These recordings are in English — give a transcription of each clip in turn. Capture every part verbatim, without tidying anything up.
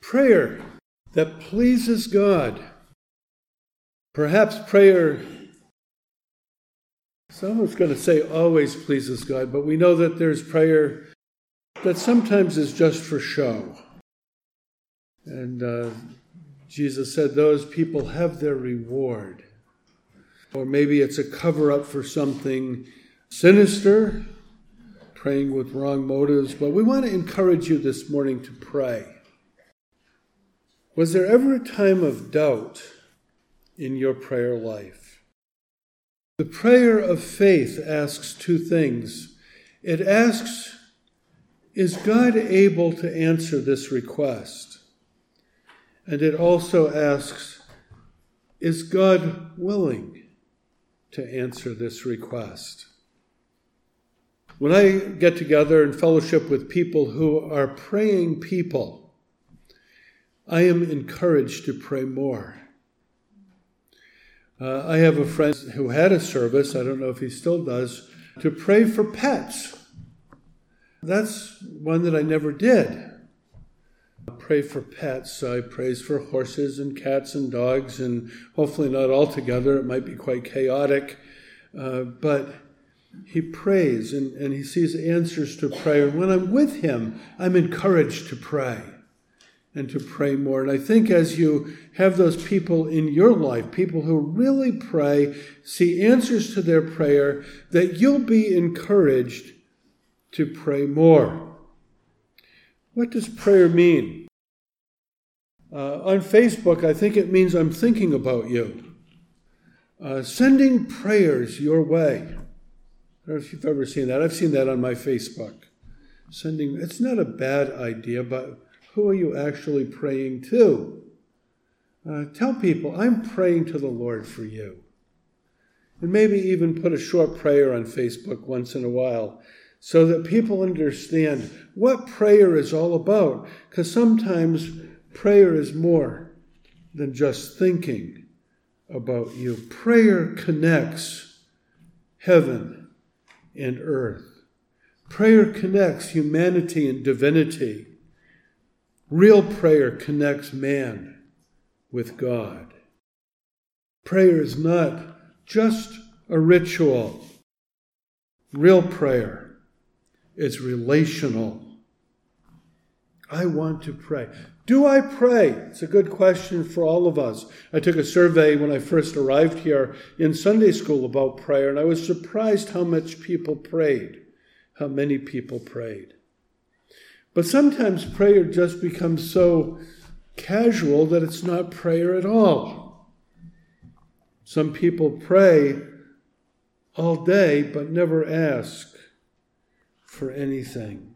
prayer that pleases God. Perhaps prayer, someone's going to say always pleases God, but we know that there's prayer that sometimes is just for show. And uh, Jesus said those people have their reward. Or maybe it's a cover-up for something sinister, praying with wrong motives. But we want to encourage you this morning to pray. Was there ever a time of doubt in your prayer life? The prayer of faith asks two things. It asks, is God able to answer this request? And it also asks, is God willing to answer this request? When I get together and fellowship with people who are praying people, I am encouraged to pray more. Uh, I have a friend who had a service, I don't know if he still does, to pray for pets. That's one that I never did. I pray for pets. I pray for horses and cats and dogs, and hopefully not all together. It might be quite chaotic. Uh, but he prays, and, and he sees answers to prayer. And when I'm with him, I'm encouraged to pray and to pray more. And I think as you have those people in your life, people who really pray, see answers to their prayer, that you'll be encouraged to pray more. What does prayer mean? Uh, on Facebook, I think it means I'm thinking about you. Uh, sending prayers your way. I don't know if you've ever seen that. I've seen that on my Facebook. Sending, it's not a bad idea, but who are you actually praying to? Uh, tell people, I'm praying to the Lord for you. And maybe even put a short prayer on Facebook once in a while so that people understand what prayer is all about. Because sometimes prayer is more than just thinking about you. Prayer connects heaven and earth. Prayer connects humanity and divinity. Real prayer connects man with God. Prayer is not just a ritual. Real prayer is relational. I want to pray. Do I pray? It's a good question for all of us. I took a survey when I first arrived here in Sunday school about prayer, and I was surprised how much people prayed, how many people prayed. But sometimes prayer just becomes so casual that it's not prayer at all. Some people pray all day but never ask for anything.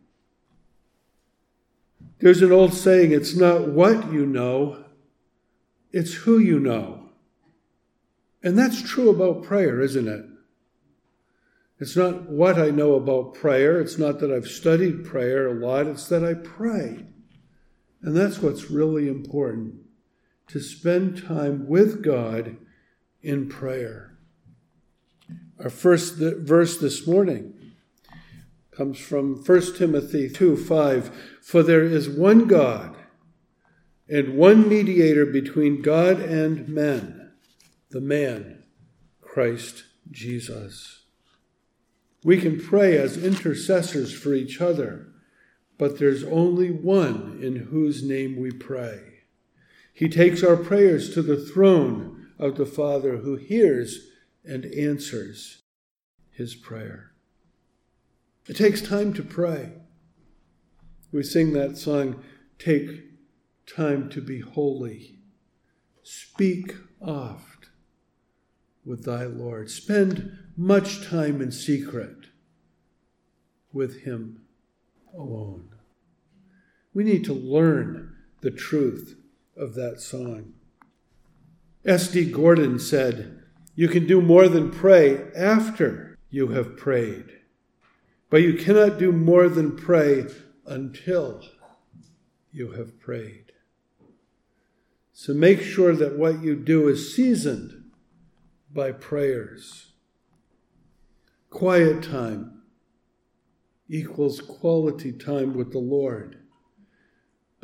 There's an old saying, it's not what you know, it's who you know. And that's true about prayer, isn't it? It's not what I know about prayer. It's not that I've studied prayer a lot. It's that I pray. And that's what's really important, to spend time with God in prayer. Our first th- verse this morning comes from First Timothy two five. For there is one God and one mediator between God and men, the man, Christ Jesus. We can pray as intercessors for each other, but there's only one in whose name we pray. He takes our prayers to the throne of the Father who hears and answers his prayer. It takes time to pray. We sing that song, take time to be holy. Speak oft with thy Lord. Spend much time in secret with him alone. We need to learn the truth of that song. S D Gordon said, you can do more than pray after you have prayed, but you cannot do more than pray until you have prayed. So make sure that what you do is seasoned by prayers. Quiet time equals quality time with the Lord.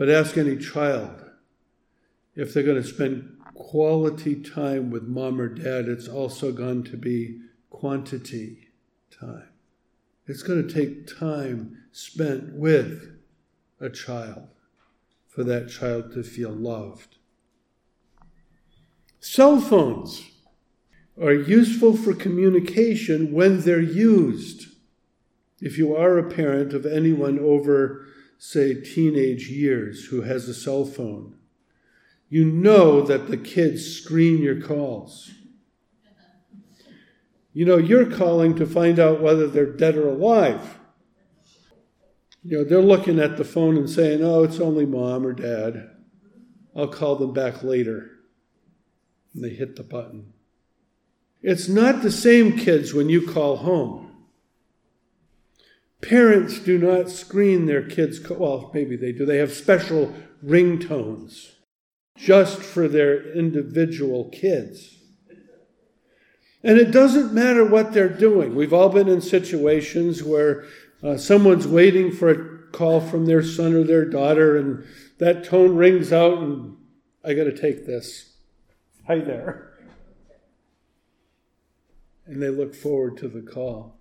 But ask any child if they're going to spend quality time with mom or dad, it's also going to be quantity time. It's going to take time spent with a child for that child to feel loved. Cell phones are useful for communication when they're used. If you are a parent of anyone over, say, teenage years who has a cell phone, you know that the kids screen your calls. You know, you're calling to find out whether they're dead or alive. You know, they're looking at the phone and saying, oh, it's only mom or dad. I'll call them back later. And they hit the button. It's not the same, kids, when you call home. Parents do not screen their kids. Well, maybe they do. They have special ringtones just for their individual kids. And it doesn't matter what they're doing. We've all been in situations where uh, someone's waiting for a call from their son or their daughter, and that tone rings out, and I got to take this. Hi there. And they look forward to the call.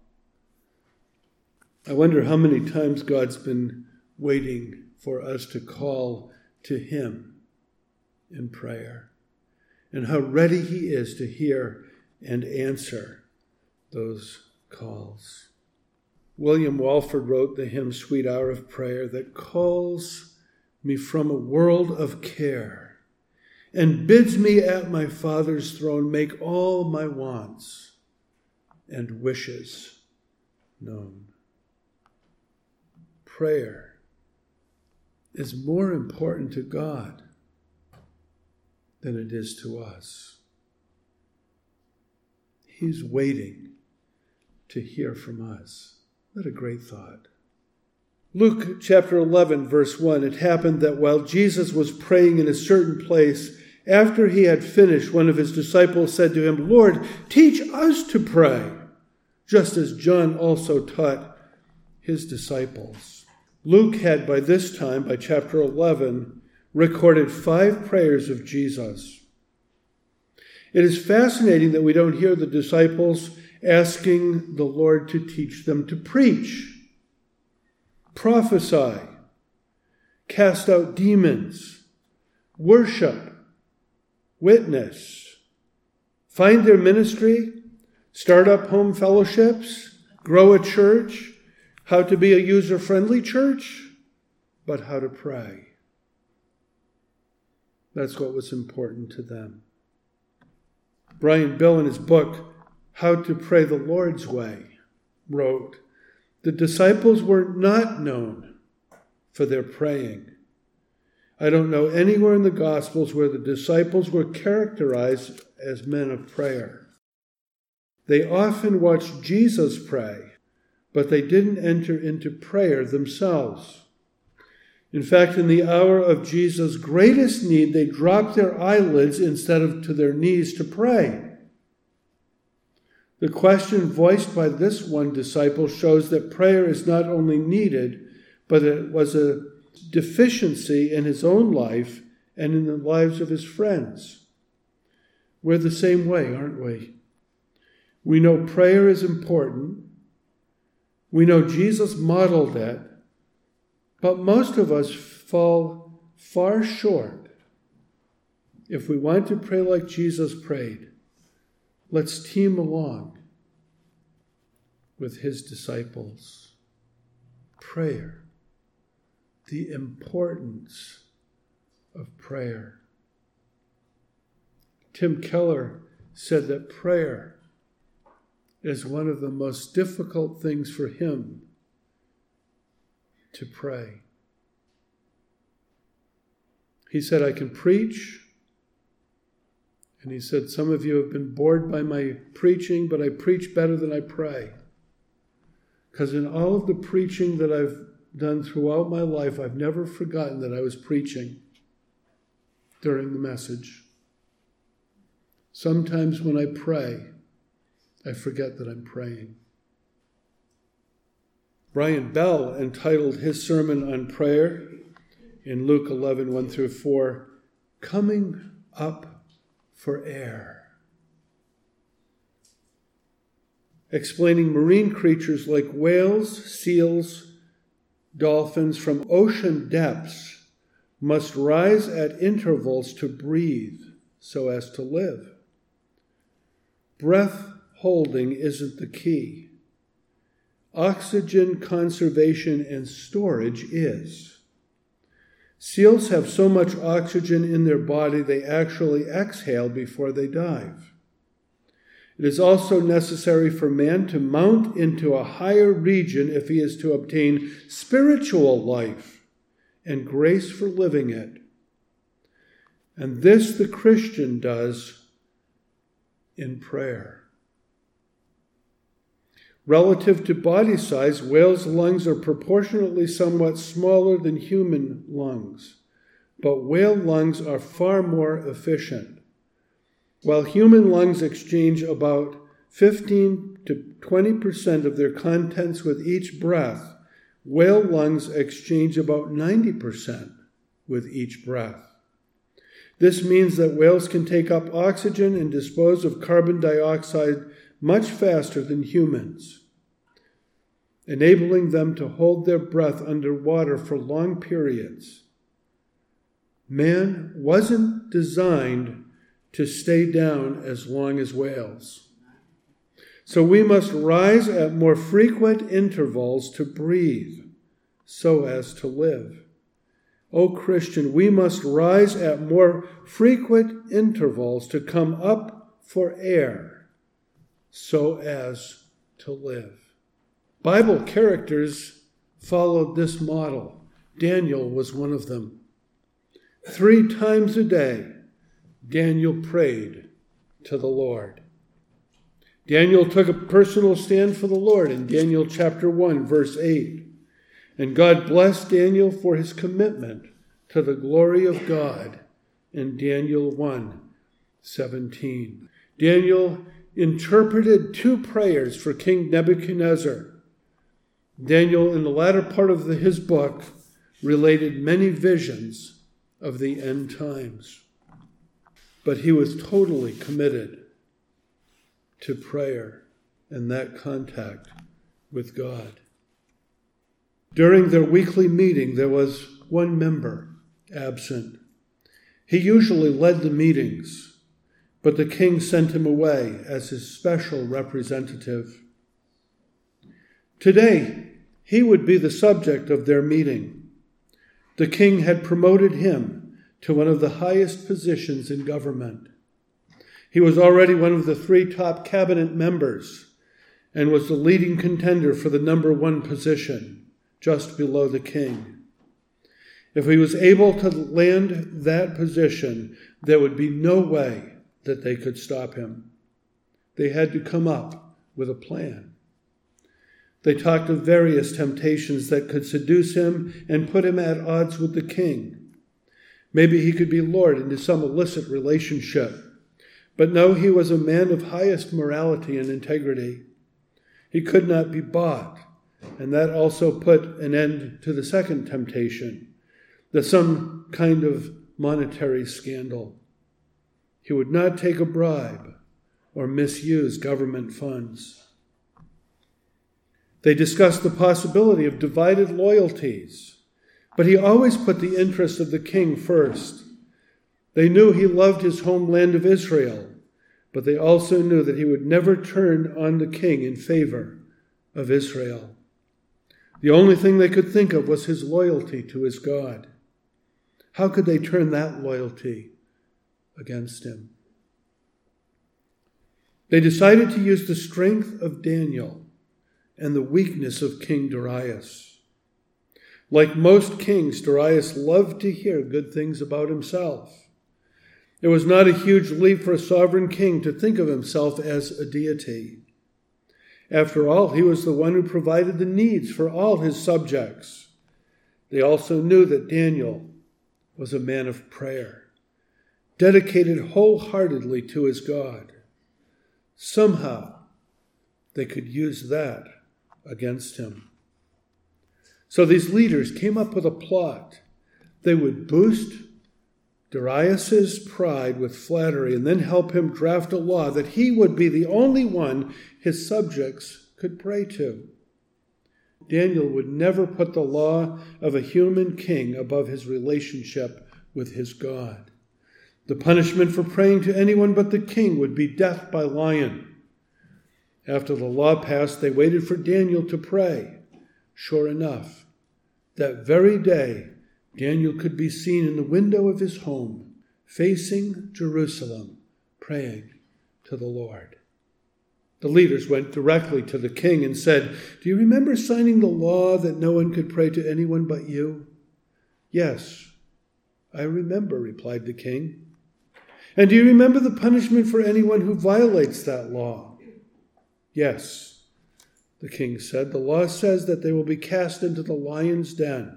I wonder how many times God's been waiting for us to call to Him in prayer, and how ready He is to hear and answer those calls. William Walford wrote the hymn Sweet Hour of Prayer that calls me from a world of care and bids me at my Father's throne make all my wants and wishes known. Prayer is more important to God than it is to us. He's waiting to hear from us. What a great thought. Luke chapter eleven, verse one, it happened that while Jesus was praying in a certain place, after he had finished, one of his disciples said to him, Lord, teach us to pray, just as John also taught his disciples. Luke had by this time, by chapter eleven, recorded five prayers of Jesus. It is fascinating that we don't hear the disciples asking the Lord to teach them to preach, prophesy, cast out demons, worship, witness, find their ministry, start up home fellowships, grow a church, how to be a user-friendly church, but how to pray. That's what was important to them. Brian Bill, in his book, How to Pray the Lord's Way, wrote, the disciples were not known for their praying. I don't know anywhere in the Gospels where the disciples were characterized as men of prayer. They often watched Jesus pray, but they didn't enter into prayer themselves. In fact, in the hour of Jesus' greatest need, they dropped their eyelids instead of to their knees to pray. The question voiced by this one disciple shows that prayer is not only needed, but it was a deficiency in his own life and in the lives of his friends. We're the same way, aren't we? We know prayer is important. We know Jesus modeled it. But most of us fall far short. If we want to pray like Jesus prayed, let's team along with his disciples. Prayer, the importance of prayer. Tim Keller said that prayer is one of the most difficult things for him to pray. He said, I can preach. And he said, some of you have been bored by my preaching, but I preach better than I pray. Because in all of the preaching that I've done throughout my life, I've never forgotten that I was preaching during the message. Sometimes when I pray, I forget that I'm praying. Brian Bell entitled his sermon on prayer, in Luke eleven, one through four, coming up for air. Explaining marine creatures like whales, seals, dolphins from ocean depths must rise at intervals to breathe so as to live. Breath holding isn't the key. Oxygen conservation and storage is. Seals have so much oxygen in their body they actually exhale before they dive. It is also necessary for man to mount into a higher region if he is to obtain spiritual life and grace for living it. And this the Christian does in prayer. Relative to body size, whales' lungs are proportionately somewhat smaller than human lungs, but whale lungs are far more efficient. While human lungs exchange about fifteen to twenty percent of their contents with each breath, whale lungs exchange about ninety percent with each breath. This means that whales can take up oxygen and dispose of carbon dioxide much faster than humans, enabling them to hold their breath underwater for long periods. Man wasn't designed to stay down as long as whales. So we must rise at more frequent intervals to breathe so as to live. O Christian, we must rise at more frequent intervals to come up for air so as to live. Bible characters followed this model. Daniel was one of them. Three times a day, Daniel prayed to the Lord. Daniel took a personal stand for the Lord in Daniel chapter one, verse eight. And God blessed Daniel for his commitment to the glory of God in Daniel one, seventeen. Daniel interpreted two prayers for King Nebuchadnezzar. Daniel, in the latter part of the, his book, related many visions of the end times. But he was totally committed to prayer and that contact with God. During their weekly meeting, there was one member absent. He usually led the meetings, but the king sent him away as his special representative. Today, he would be the subject of their meeting. The king had promoted him to one of the highest positions in government. He was already one of the three top cabinet members and was the leading contender for the number one position, just below the king. If he was able to land that position, there would be no way that they could stop him. They had to come up with a plan. They talked of various temptations that could seduce him and put him at odds with the king. Maybe he could be lured into some illicit relationship. But no, he was a man of highest morality and integrity. He could not be bought. And that also put an end to the second temptation, that some kind of monetary scandal. He would not take a bribe or misuse government funds. They discussed the possibility of divided loyalties, but he always put the interest of the king first. They knew he loved his homeland of Israel, but they also knew that he would never turn on the king in favor of Israel. The only thing they could think of was his loyalty to his God. How could they turn that loyalty against him? They decided to use the strength of Daniel and the weakness of King Darius. Like most kings, Darius loved to hear good things about himself. It was not a huge leap for a sovereign king to think of himself as a deity. After all, he was the one who provided the needs for all his subjects. They also knew that Daniel was a man of prayer, dedicated wholeheartedly to his God. Somehow, they could use that against him. So these leaders came up with a plot. They would boost Darius's pride with flattery and then help him draft a law that he would be the only one his subjects could pray to. Daniel would never put the law of a human king above his relationship with his God. The punishment for praying to anyone but the king would be death by lion. After the law passed, they waited for Daniel to pray. Sure enough, that very day, Daniel could be seen in the window of his home, facing Jerusalem, praying to the Lord. The leaders went directly to the king and said, "Do you remember signing the law that no one could pray to anyone but you?" "Yes, I remember," replied the king. "And do you remember the punishment for anyone who violates that law?" "Yes," the king said. "The law says that they will be cast into the lion's den."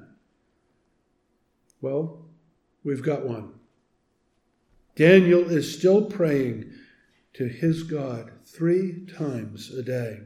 Well, we've got one. Daniel is still praying to his God three times a day.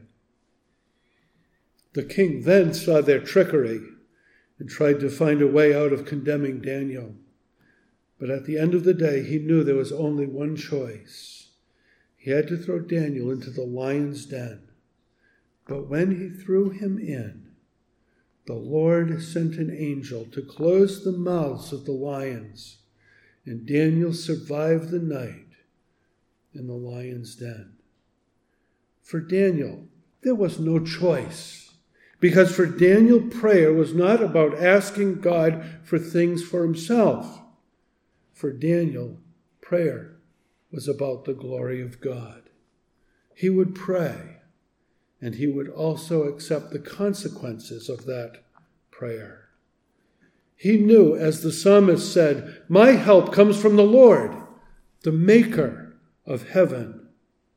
The king then saw their trickery and tried to find a way out of condemning Daniel. But at the end of the day, he knew there was only one choice. He had to throw Daniel into the lion's den. But when he threw him in, the Lord sent an angel to close the mouths of the lions, and Daniel survived the night in the lion's den. For Daniel, there was no choice, because for Daniel, prayer was not about asking God for things for himself. For Daniel, prayer was about the glory of God. He would pray, and he would also accept the consequences of that prayer. He knew, as the psalmist said, "My help comes from the Lord, the maker of heaven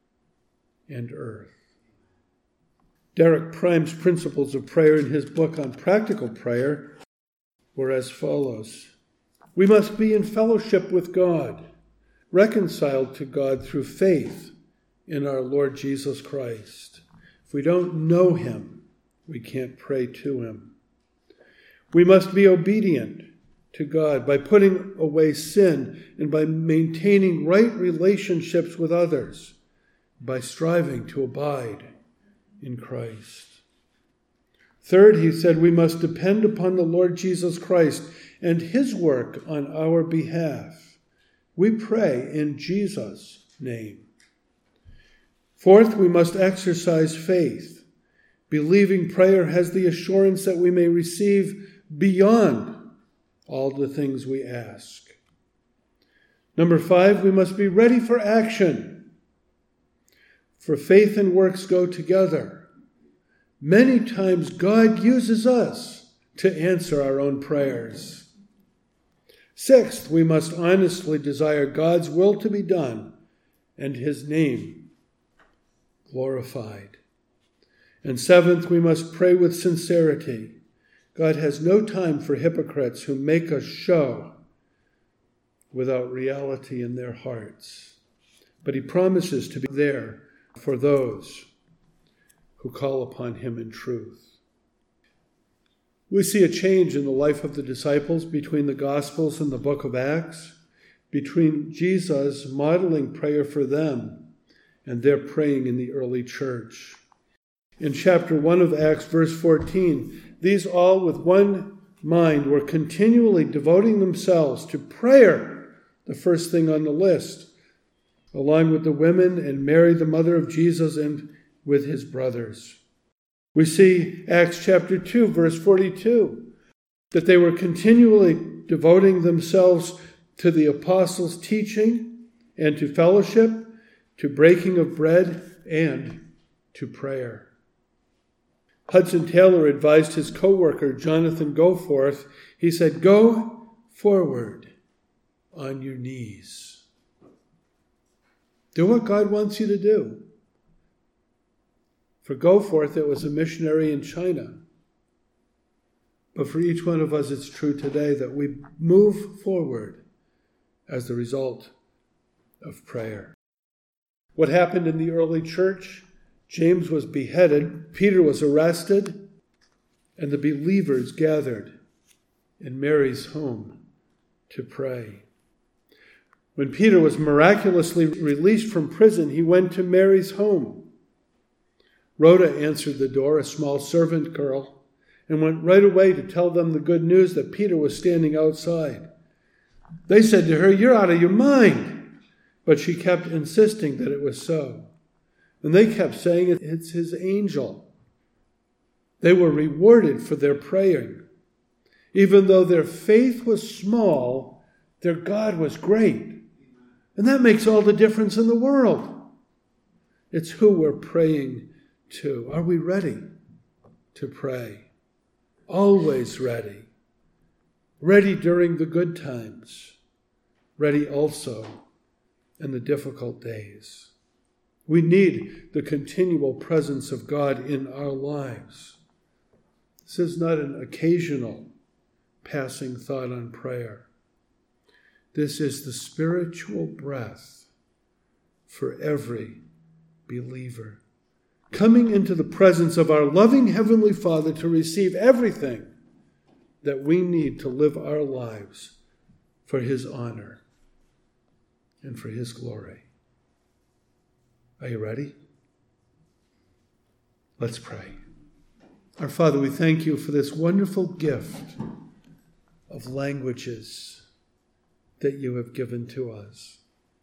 and earth." Derek Prime's principles of prayer in his book on practical prayer were as follows. We must be in fellowship with God, reconciled to God through faith in our Lord Jesus Christ. If we don't know him, we can't pray to him. We must be obedient to God by putting away sin and by maintaining right relationships with others, by striving to abide in Christ. Third, he said, we must depend upon the Lord Jesus Christ and his work on our behalf. We pray in Jesus' name. Fourth, we must exercise faith. Believing prayer has the assurance that we may receive beyond all the things we ask. Number five, we must be ready for action. For faith and works go together. Many times God uses us to answer our own prayers. Sixth, we must honestly desire God's will to be done and his name glorified. And seventh, we must pray with sincerity. God has no time for hypocrites who make a show without reality in their hearts. But he promises to be there for those who call upon him in truth. We see a change in the life of the disciples between the Gospels and the book of Acts, between Jesus modeling prayer for them and their praying in the early church. In chapter one of Acts, verse fourteen, these all with one mind were continually devoting themselves to prayer, the first thing on the list, along with the women and Mary, the mother of Jesus, and with his brothers. We see Acts chapter two, verse forty-two, that they were continually devoting themselves to the apostles' teaching and to fellowship, to breaking of bread, and to prayer. Hudson Taylor advised his co-worker, Jonathan Goforth. He said, go forward on your knees. Do what God wants you to do. For Goforth, it was a missionary in China. But for each one of us, it's true today that we move forward as the result of prayer. What happened in the early church? James was beheaded, Peter was arrested, and the believers gathered in Mary's home to pray. When Peter was miraculously released from prison, he went to Mary's home. Rhoda answered the door, a small servant girl, and went right away to tell them the good news that Peter was standing outside. They said to her, "You're out of your mind." But she kept insisting that it was so. And they kept saying, "It's his angel." They were rewarded for their praying. Even though their faith was small, their God was great. And that makes all the difference in the world. It's who we're praying to. Are we ready to pray? Always ready. Ready during the good times. Ready also in the difficult days. We need the continual presence of God in our lives. This is not an occasional passing thought on prayer. This is the spiritual breath for every believer, coming into the presence of our loving Heavenly Father to receive everything that we need to live our lives for His honor and for His glory. Are you ready? Let's pray. Our Father, we thank you for this wonderful gift of languages that you have given to us.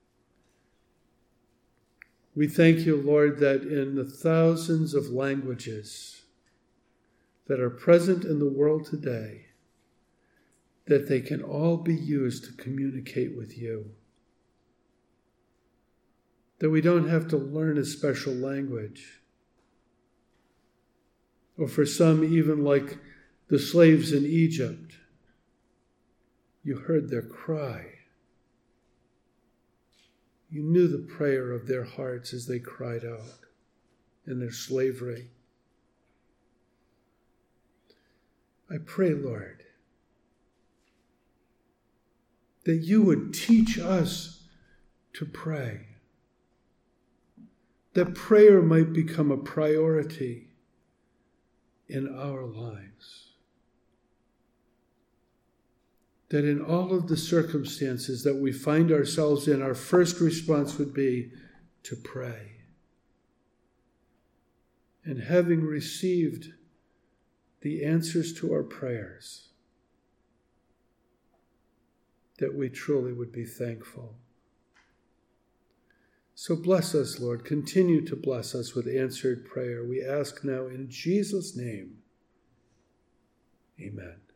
We thank you, Lord, that in the thousands of languages that are present in the world today, that they can all be used to communicate with you. That we don't have to learn a special language. Or for some, even like the slaves in Egypt, you heard their cry. You knew the prayer of their hearts as they cried out in their slavery. I pray, Lord, that you would teach us to pray. That prayer might become a priority in our lives. That in all of the circumstances that we find ourselves in, our first response would be to pray. And having received the answers to our prayers, that we truly would be thankful. So bless us, Lord. Continue to bless us with answered prayer. We ask now in Jesus' name. Amen.